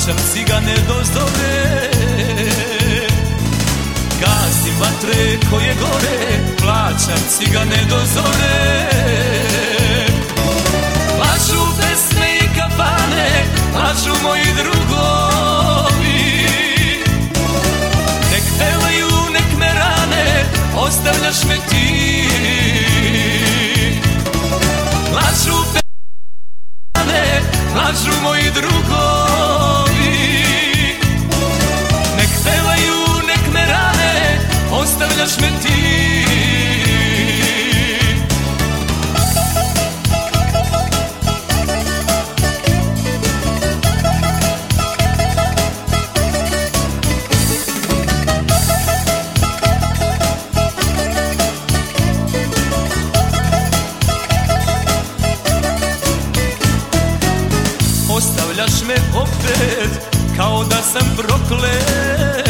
plaćam cigane do zore. Gasim vatre koje gore, plaćam cigane do zore. Lažu pesme i kafane, lažu moji drugovi. Nek pevaju, nek me rane, ostavljaš me ti. Lažu pesme, lažu moji drugovi. Nek pevaju, nek me rane, ostavljaš me ti. Ostavljaš me opet kao da sam proklet.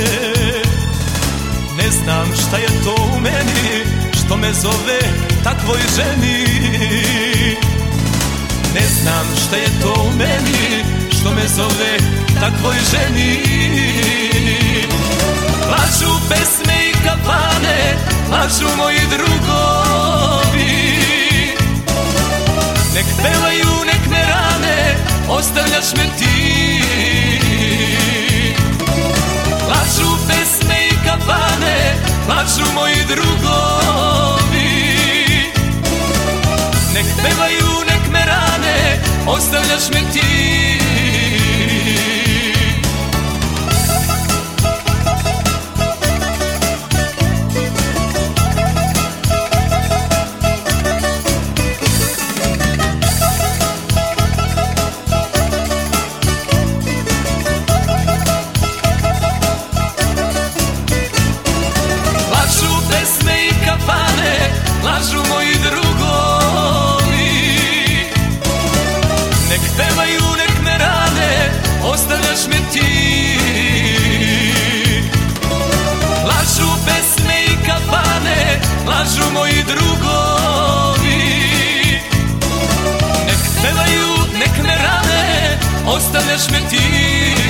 Ne znam šta je to u meni što me zove takvoj ženi. Ne znam šta je to u meni što me zove takvoj ženi. Lažu pesme i kafane, lažu moji drugovi. Nek pevaju, nek me rane, ostavljaš me ti. Lažu pesme i kafane, lažu moji drugovi. Nek pevaju, nek me rane, ostavljaš me ti. Lažu moji drugovi. Nek pevaju, nek me rane, ostavljaš me ti. Lažu pesme i kafane, lažu moji drugovi. Nek pevaju, nek me rane, ostavljaš me ti.